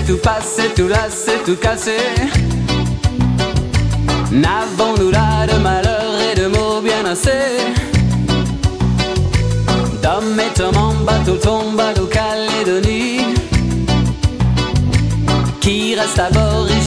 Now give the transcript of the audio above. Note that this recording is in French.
tout passé, tout lassé, tout cassé. N'avons-nous là de malheur et de mots bien assez? D'hommes et hommes en bateau tombe à l'eau Calédonie. Qui reste à bord